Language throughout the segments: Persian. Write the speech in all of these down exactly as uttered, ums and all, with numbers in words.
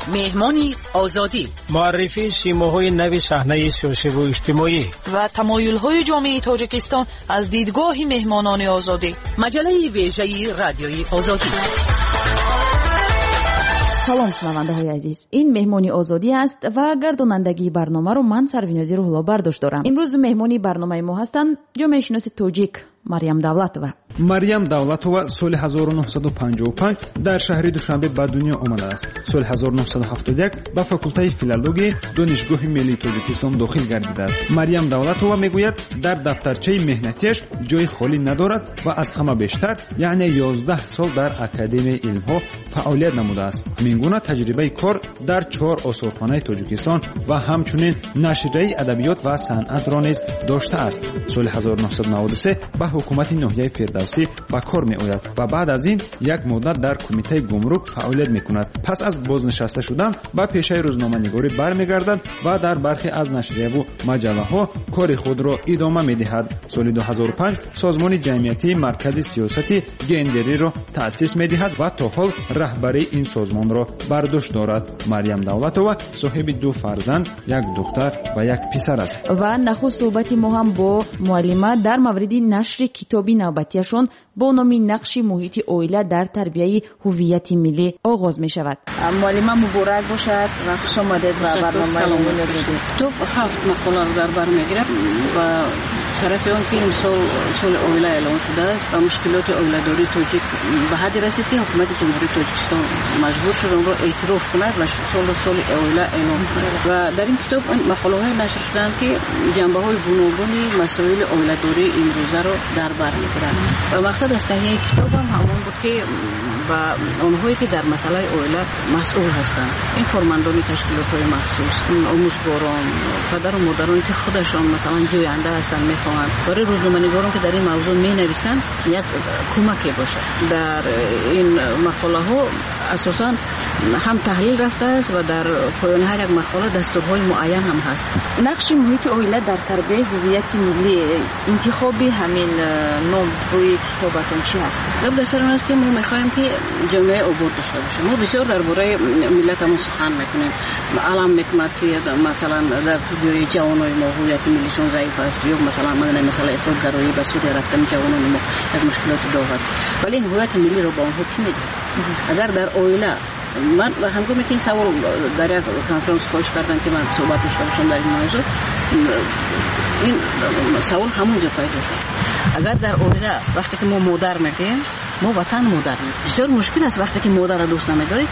مهمانی آزادی، معرفی سیماهای نو صحنه سیاسی و اجتماعی و تمایل‌های جامعه تاجیکستان از دیدگاه مهمانان آزادی. مجله ویژه رادیوی آزادی. سلام شنونده‌های عزیز، این مهمانی آزادی است و گردانندگی برنامه رو من سروینازی روح‌الله برداشت دارم. امروز مهمانی برنامه ما هستند جامعه شناس تاجیک مریم давлатова. مریم давлатова соли ҳазору нуҳсаду панҷоҳу панҷ дар шаҳри душанбе ба дунё омадааст. соли ҳазору нуҳсаду ҳафтоду як ба факултаи филология донишгоҳи миллии тоҷикистон дохил гардидааст. марям давлатова мегӯяд, дар дафтарчаи меҳнатиаш ҷои холӣ надорад ва аз ҳама бештар, яъне ёздаҳ сол дар академияи илмҳо фаъолият намудааст. мингуна таҷрибаи кор дар чор осорхонаи тоҷикистон ва ҳамчунин нашрияи адабиёт ва санъатро низ доштааст. соли ҳазору нуҳсаду наводу се ба ҳукумати ноҳияи фирдавсӣ ба кор меояд ва баъд аз ин як муддат дар кумитаи гумрук фаъолият мекунад. пас аз бознишаста шудан ба пешаи рӯзноманигорӣ бармегардад ва дар бархе аз нашрияву маҷаллаҳо кори худро идома медиҳад. соли ду ҳазору панҷ созмони ҷамъиятии маркази сиёсати гендериро таъсис медиҳад ва то ҳол раҳбарии ин созмонро бар дӯш дорад. марям давлатова соҳиби ду фарзанд, як духтар ва як писар аст. ва нахуст суҳбати мо ҳам бо муаллима дар мавриди нашри китоби навбатиашон бо номи нақши муҳити оила дар тарбияи ҳуввияти миллӣ оғоз мешавад. муаллима муборак бошад ва хуш омадед ва барномаи китоб ҳафт мақоларо дар бар мегирад ва шарафи он ки имсол соли оила эълон шудааст ва мушкилоти оиладории тоҷик ба ҳадде расид ки ҳукумати ҷумҳурии тоҷикистон маҷбур шуд онро эътироф кунад ва солро соли оила эълон кунад. ва дар ин китоб мақолаҳое нашр шуданд ки ҷанбаҳои гуногуни масоили оиладории имрӯзаро дар бар мегиранд ва мақсад аз таҳияи китобам ҳамон буд ки ба онҳое ки дар масъалаи оила масъул ҳастанд, ин кормандони ташкилотҳои махсус, омӯзгорон, падару модароне ки худашон масалан ҷӯянда ҳастанд, мехоҳанд барои рӯзноманигорон ки дар ин мавзӯъ менависанд як кӯмаке бошад. дар ин мақолаҳо асосан ҳам таҳлил рафтааст ва дар поёни ҳар як мақола дастурҳои муайян ҳам ҳаст. нақши муҳити оила дар тарбияи ҳуввияти миллӣ, интихоби ҳамин ном рӯи китобатон чи ҳаст? гап дар сар он аст ки мо мехоҳем ки ҷомеаи обод дошта бошем. мо бисёр дар бораи миллатамон сухан мекунем. алам мекунад ки масалан дар ҷои ҷавонони мо ҳуввияти миллишон заиф аст, ё масалан мадана масъалаи ифротгароӣ ба судия рафтани ҷавонони мо як мушкилоти дог аст. вале ин ҳуввияти миллиро ба онҳо ки медиҳад? агар дар оила من ҳангоме ки ин савол дар як конференс хоҳиш кардам ки ман суҳбат дошта бошам дар ин мавзӯъ, ин савол ҳамон ҷо пайдо шуд. агар дар оила вақте ки мо модар мегӯем, мо ватан модар мегӯем, бисёр мушкил аст вақте ки модарро дӯст намедоред.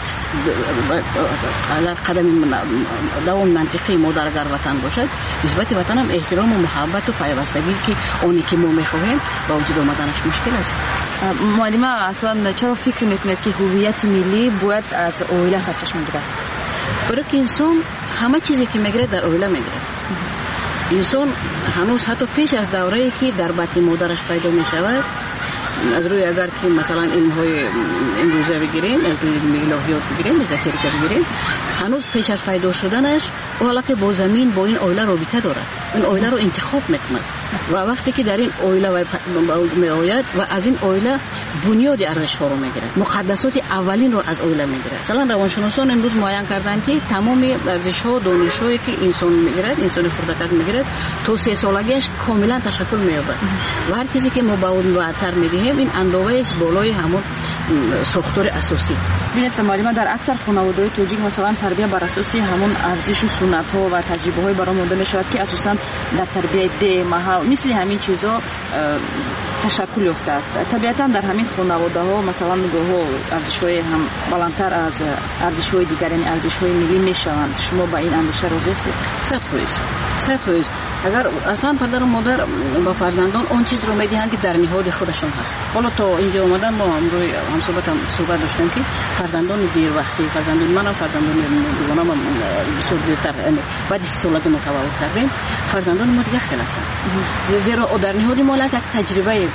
агар қадами давоми мантиқии модар агар ватан бошад, нисбати ватан ҳам эҳтирому муҳаббату пайвастагӣ ки оне ки мо мехоҳем ба вуҷуд омаданаш мушкил аст. муаллима аслан чаро фикр мекунед ки ҳуввияти миллӣ бояд аз оила сарчашма гирад? барои ки инсон ҳама чизе ки мегирад дар оила мегирад. инсон ҳанӯз ҳатто пеш аз даврае ки дар батни модараш пайдо мешавад, аз рӯи агар ки масалан илмҳои имрӯза бигирем, аз рӯи илми илоҳиёт бигирем, эзотерика бигирем, ҳанӯз пеш аз пайдо шуданаш ҳолаке бо замин, бо ин оила робита дорад. ин оиларо интихоб мекунад ва вақте ки дар ин оила меояд ва аз ин оила бунёди арзишҳоро мегирад, муқаддасоти аввалинро аз оила мегирад. масалан равоншиносон имрӯз муайян карданд ки тамоми арзишҳо, донишҳое ки инсон мегирад, инсони хурдакак мегирад, то сесолагиаш комилан ташаккул меёбад ва ҳар чизе ки мо ба ӯ муаттар медиҳем ин андоваест болои ҳамон сохтори асосӣ. бинед муаллима, дар аксар хонаводаҳои тоҷик масалан тарбия бар асоси ҳамон арзишу суннатҳо ва таҷрибаҳои барои монда мешавад ки асосан дар тарбияи деҳ, маҳал, мисли ҳамин чизҳо ташаккул ёфтааст. табиатан дар ҳамин хонаводаҳо масалан гоҳо арзишҳои ҳам баландтар аз арзишҳои дигар, яъне арзишҳои миллӣ мешаванд. шумо ба ин андеша розӣ ҳастед? сад фоиз сад фоиз агар аслан падару модар ба фарзандон он чизро медиҳанд ки дар ниҳоди худашон ҳаст. ҳоло то инҷо омадан мо ҳамроҳи ҳамсоҳбатам суҳбат доштем ки фарзандони дервақтӣ, фарзандони манам фарзандони дугонамам бисёр дертар баъди си солагӣ мо таваллуд кардем, фарзандони мо дигар хел ҳастанд. зеро дар ниҳоди мо як таҷрибае буд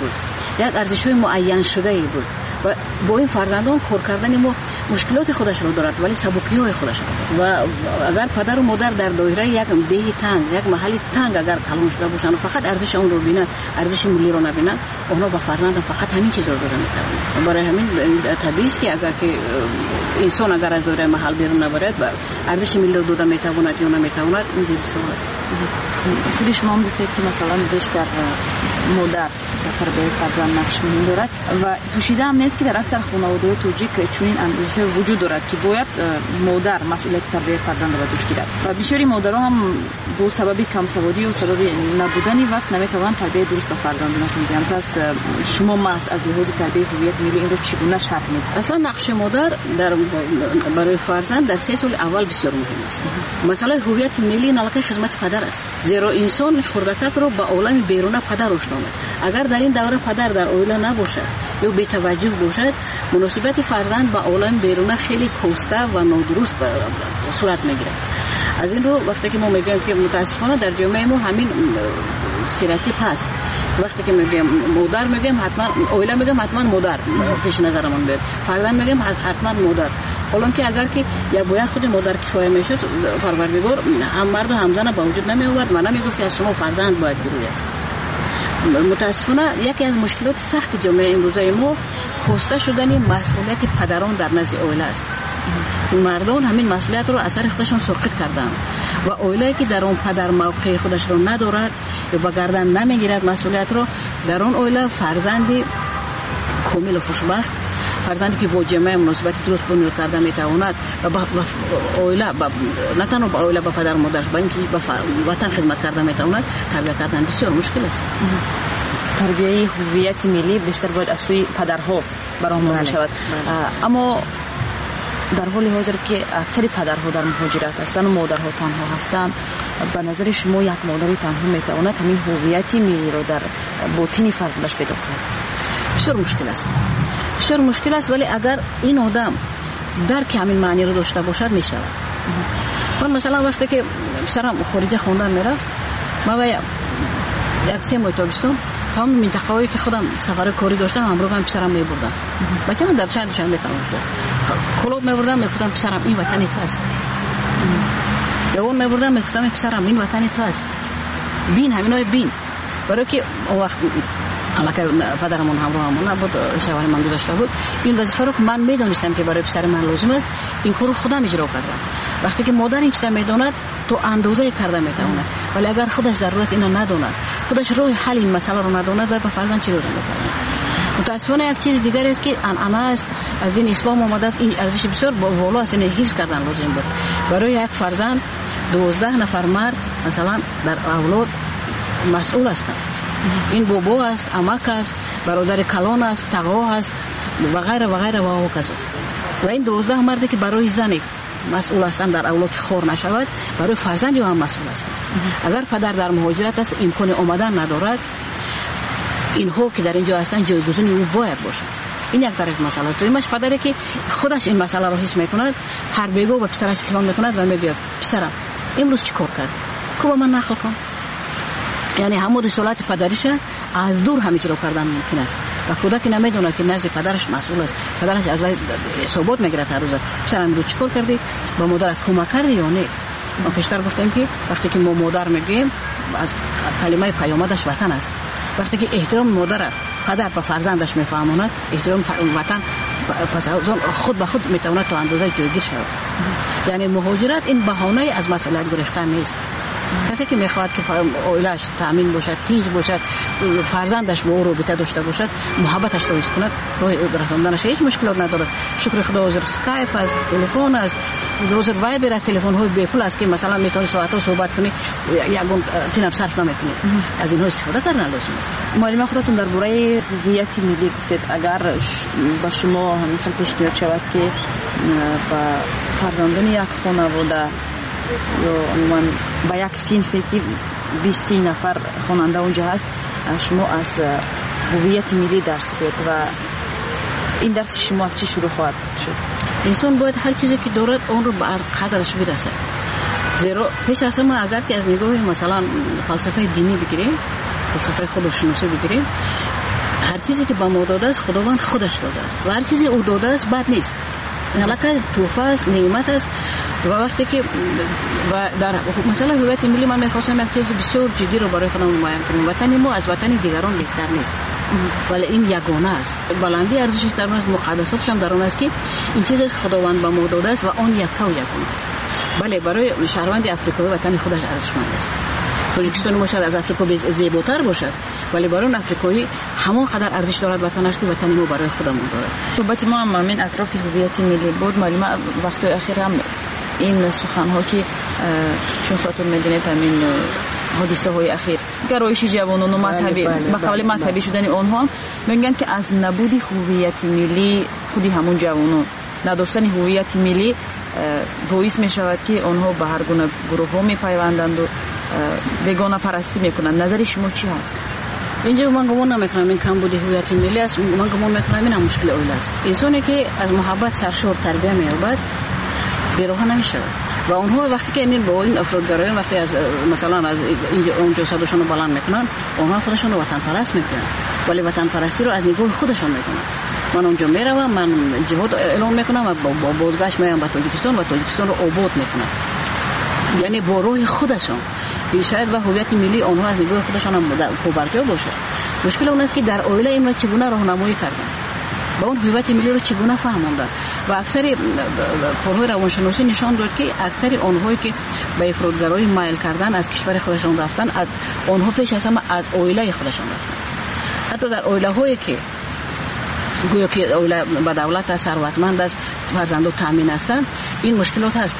یک ارزش‌های معین شده بود و با این فرزندان کار کردن ما مشکلات خودش رو دارد ولی سبکی‌های خودش رو دارد و اگر پدر و مادر در دایره یک دیه تنگ یک محل تنگ اگر کلان شده باشن و فقط ارزش اون رو ببینن ارزش ملی رو نبینن اونا با فرزند فقط همین چیز رو دارن می‌کنن. برای همین طبیعی است که اگر که انسان اگر از دایره محل بیرون نبرد و ارزش ملی رو داده میتواند یا نمیتواند این زیر سوال است. خود شما هم گفتید که مثلا بیشتر مادر در تربیت فرزند نقش مهم دارد و پوشیده هم نیست که در اکثر خانواده‌های توجیک چنین اندیشه وجود دارد که باید مادر مسئولیت تربیت فرزند را دوش گیرد و بسیاری مادرها هم با سبب کم سوادی و سبب نبودن وقت نمیتوانند تربیت درست به فرزندانشان دهند. پس شما محض از لحاظ تربیت هویت ملی این رو چگونه شرح می‌دهید؟ اصلا نقش مادر در برای فرزند در سه سال اول بسیار مهم است. مسئله هویت ملی نلقه خدمت پدر است. زیرا انسان خردکک رو با عالم بیرون پدر روشنامه. اگر در این دوره پدر در عائله نباشد یا بی توجه باشد مناسبت فرزند با عالم بیرون خیلی کاسته و نادرست صورت میگیرد. از این رو وقتی که ما میگیم که متاسفانه در جامعه ما همین استreotip هست. وقتی که میگیم مادر میگیم حتما عائله میگیم حتما مادر پیش نظرمون بیاد. فرزند میگیم حتما مادر. حالا که اگر که یا باید خود مادر کفایه میشد پروردگار هم مرد و هم زن با وجود نمی آورد و نمیگفت که از شما فرزند باید گیرید. متاسفانه یکی از مشکلات سخت جامعه امروزه ما کاسته شدن مسئولیت پدران در نزد عائله است. مردان همین مسئولیت رو اثر خودشون ساقط کردن و عائله که در اون پدر موقع خودش رو ندارد یا با گردن نمیگیرد مسئولیت رو در اون عائله فرزندی کامل و خوشبخت فرزندی که با جامعه مناسبت درست بنیاد کرده میتواند و با عائله نه تنها با عائله با پدر مادرش بلکه با وطن خدمت کرده میتواند تربیت کردن بسیار مشکل است. تربیت هویت ملی بیشتر باید از سوی پدرها برآمده شود. اما در حال حاضر که اکثر پدرها در مهاجرت هستند و مادرها تنها هستند به نظر شما یک مادر تنها میتواند همین هویت ملی رو در باطن فرزندش پیدا کند؟ بسیار مشکل است. بسیار مشکل است ولی اگر این آدم درک همین معنی رو داشته باشد میشود. من مثلا وقتی که پسرم خارج خواندن میرفت ما باید یک سه ماه تابستون تمام منطقه‌هایی که خودم سفر کاری داشتم همراه هم پسرم میبردم. بچه من در شهر شهر میکنم کلوب میبردم میگفتم پسرم این وطن تو است. یا اون میبردم میگفتم پسرم این وطن تو است. بین همینای بین برای که وقت البته پدرمون همراهمون نبود شوهر من گذاشته بود این وظیفه رو من میدونستم که برای پسر من لازم است این کارو خودم اجرا کردم. وقتی که مادر این چیزا میدوند تو اندازه کرده میتواند ولی اگر خودش ضرورت اینو نداند خودش راه حل این مسئله رو نداند و به فرزند چی رو میکنه. متاسفانه یک چیز دیگر است که انعنه است از دین اسلام اومده است این ارزش بسیار بالا است این حفظ کردن لازم بود. برای یک فرزند دوازده نفر مرد مثلا در اولاد مسئول هستند. این بابا است، عمک است، برادر کلان است، تقوا است و غیره و غیره و کسا و این دوازده مردی که برای زنی مسئول هستند در اولاد خور نشود برای فرزندی هم مسئول هستند. اگر پدر در مهاجرت است امکان آمدن ندارد اینها که در اینجا هستند جایگزین او باید باشد. این یک طرف مسئله است. دومش پدری که خودش این مسئله رو حس میکند هر بیگو به پسرش کلام میکند و میگه پسرم امروز چیکار کرد؟ کو من نقل کن. یعنی همون رسالت پدریش از دور هم اجرا کردن ممکن است و کودک نمیدونه که نزد پدرش مسئول است. پدرش از وی ثبات میگیره هر روز پسرم رو چیکار کردی با مادرت کمک کردی یا نه. ما پیشتر گفتیم که وقتی که ما مادر میگیم از کلمه پیامدش وطن است. وقتی که احترام مادر پدر به فرزندش میفهماند احترام وطن پس خود به خود میتواند تا اندازه جایگیر شود. یعنی مهاجرت این بهانه از مسئولیت گریختن نیست. کسی که میخواد که عائله‌اش تامین باشد تیج باشد فرزندش با او رابطه داشته باشد محبتش رو حس کند راه رساندنش هیچ مشکلات نداره. شکر خدا حاضر اسکایپ است تلفن است حاضر وایبر است تلفن های بی پول است که مثلا میتونی ساعت‌ها صحبت کنی یگون تیم صرف نمیکنی. از اینها استفاده کردن لازم است. معلم خودتون درباره هویت ملی گفتید اگر با شما همین پیشنهاد شود که با فرزندان یک خانواده یا عموما با یک صنفی که بیست نفر خواننده اونجا هست شما از هویت ملی درس خواهید و این درس شما از چی شروع خواهد شد؟ انسان باید هر چیزی که دارد اون رو به قدرش برسه. زیرا پیش از ما اگر که از نگاه مثلا فلسفه دینی بگیریم فلسفه خودشناسی بگیریم هر چیزی که به ما داده است خداوند خودش داده است و هر چیزی او داده است بد نیست. علاقه توفه است، نعمت است. و وقتی که و در مثلا هویت ملی من می‌خواستم یک چیز بسیار جدی رو برای خودم معین کنم. وطن ما از وطن دیگران بهتر نیست، ولی این یگانه است. بلندی ارزشش در اون است، مقدساتش هم در اون است که این چیزی که خداوند به ما داده است و آن یکتا و یگانه است. بله، برای شهروند افریقایی وطن خودش ارزشمند است. تاجیکستان ما شاید از افریقا زیباتر باشد، ولی برای اون افریقایی همان قدر ارزش دارد وطنش که وطن ما برای خودمون دارد. صحبت ما هم همین اطراف هویت ملی بود. معلومه وقت اخیر هم این سخن‌ها که چون خاطر می‌دونید همین حادثه‌های اخیر گرایش جوانان و مذهبی به قبل مذهبی شدن آنها میگن که از نبود هویت ملی خودی همون جوانان نداشتن هویت ملی باعث می شود که آنها به هر گونه گروه‌ها می‌پیوندند و بیگانه پرستی میکنند. نظر شما چی هست؟ اینجا من گمان نمیکنم این کمبود هویت ملی است. من گمان میکنم این هم مشکل اول است. انسانی که از محبت سرشار تربیت می‌یابد بی‌راه نمی‌شود و اونها وقتی که این با این افرادگرایان وقتی از مثلا از اینجا اونجا صداشون رو بلند میکنن، اونها خودشون رو وطن پرست میکنن، ولی وطن پرستی رو از نگاه خودشون میکنن. من اونجا میروم، من جهاد اعلام میکنم و با بازگشت میام به تاجیکستان و تاجیکستان رو آباد میکنم، یعنی با روح خودشون. شاید به هویت ملی آنها از نگاه خودشون هم پابرجا باشه. مشکل اون است که در اویله این را چگونه راهنمایی کردن، با اون هویت ملی رو چگونه فهموندن و اکثر کارهای روانشناسی نشان داد که اکثر آنهایی که به افراطگرایی مایل کردن از کشور خودشون رفتن، از آنها پیش از همه از اویله خودشون رفتن. حتی در اویله هایی که گویا که اویله با دولت ثروتمند است، فرزندان تامین هستند، این مشکلات هست.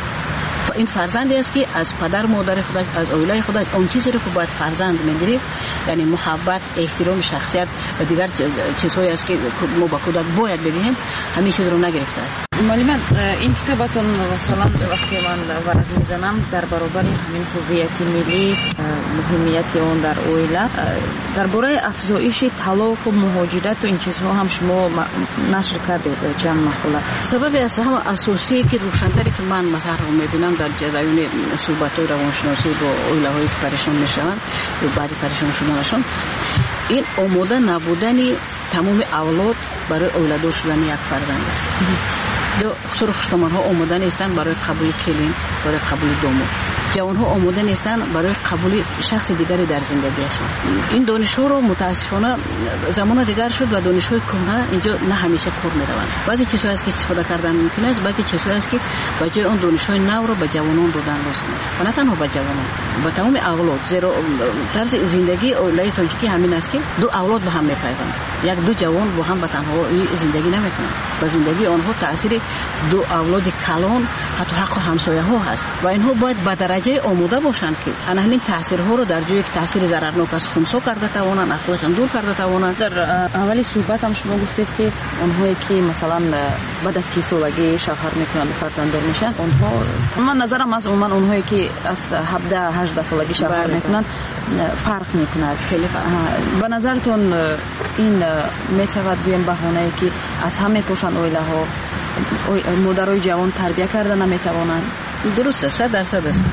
این فرزندی است که از پدر مادر خودش، از اولیای خودش اون چیزی رو که باید فرزند میگیره، یعنی محبت، احترام، شخصیت و دیگر چیزهایی است که ما با کودک باید بدهیم، همیشه رو نگرفته است. معلم، این کتابتون مثلا وقتی من ورق میزنم در برابر همین هویت ملی، مهمیت اون در اویله، درباره افزایش طلاق و مهاجرت و این چیزها هم شما نشر کردید چند مقاله. سبب اصلا هم اساسی که روشن‌تری که من مثلا میبینم در جریان صحبت‌های روانشناسی با اویله‌های که پریشان میشوند یا بعد پریشان شدنشون، این آماده نبودن تمام اولاد برای اولادار شدن یک فرزند است. دو سرخشتمان ها آماده نیستند برای قبول کلین، برای قبول دومو. جوان ها آماده نیستند برای قبول شخص دیگری در زندگیشان. این دانش ها رو متاسفانه زمان دیگر شد و دانش های کهنه اینجا نه همیشه کار میروند. بعضی چیزها است که استفاده کردن ممکن است، بعضی چیزها است که به جای اون دانش های نو رو به جوانان دادن لازمه. و نه تنها به جوانان، به تمام اولاد. زیرا طرز زندگی اولای تاجیکی همین است که دو اولاد به هم میپیوندند. یک دو جوان با هم به تنهایی زندگی نمیکنند. به زندگی آنها تاثیر دو اولاد کلان، حتی حق همسایه ها هست و اینها باید به درجه آماده باشند که آن همین تاثیرها رو در جای تاثیر ضررناک از خونسا کرده توانند، از خودشان دور کرده توانند. در اولی صحبت هم شما گفتید که اونهایی که مثلا بعد از سی سالگی شوهر میکنند فرزنددار میشن، اونها من نظرم از عموما اونهایی که از هفده هجده سالگی شوهر میکنند فرق میکند. خیلی به نظرتون این میتواند بیم بهانه‌ای که از همه پوشان اویله ها مادرای جوان تربیت کرده نمیتوانند؟ درسته، صد درصد است.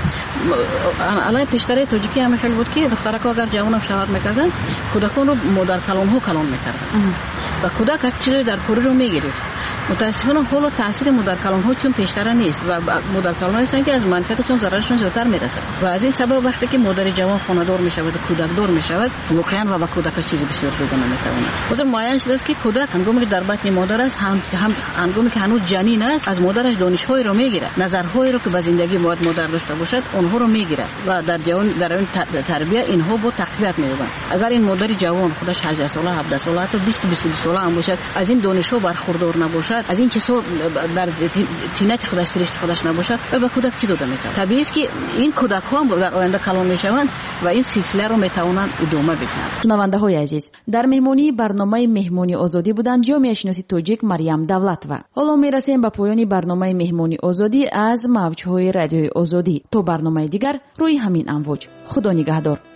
الان پیشتر تاجیکی هم خیلی بود که دخترها اگر جوان شوهر میکردن، کودکان رو مادر کلان ها کلان میکردن و کودک یک چیزی در کوری رو میگرفت. متاسفانه حالا تاثیر مادر کلان ها چون پیشتر نیست و مادر کلان هستن که از منطقهشون ضررشون زیادتر میرسه و از این سبب وقتی که مادر جوان خانه‌دار میشود و کودک دار میشود، واقعا و با کودک چیزی بسیار دوگانه میتونه. مثلا معین شده است که کودک هنگامی که در بطن مادر است، هم هنگامی که هنوز جنین است، از مادرش دانش‌هایی رو میگیره، نظرهایی رو که به زندگی باید مادر داشته باشد اونها رو میگیره و در جوان در این تربیت اینها با تقویت می‌یابند. اگر این مادر جوان خودش هجده ساله، هفده ساله، حتی بیست بیست و دو ساله هم باشد، از این دانش‌ها برخوردار نباشد، از این چیزها در تینت خودش سرشت خودش نباشد، و به کودک چی داده میتونه؟ طبیعی است که این کودک‌ها هم در آینده کلان میشوند و این سلسله رو میتوانند ادامه بدهند. شنونده‌های عزیز، در مهمانی برنامه مهمانی آزادی بودند جامعه شناسی تاجیک مریم давлатова. حالا میرسیم به پایان برنامه مهمانی آزادی از موج‌های رادیوی آزادی. تا برنامه دیگر روی همین امواج. خدا نگهدار.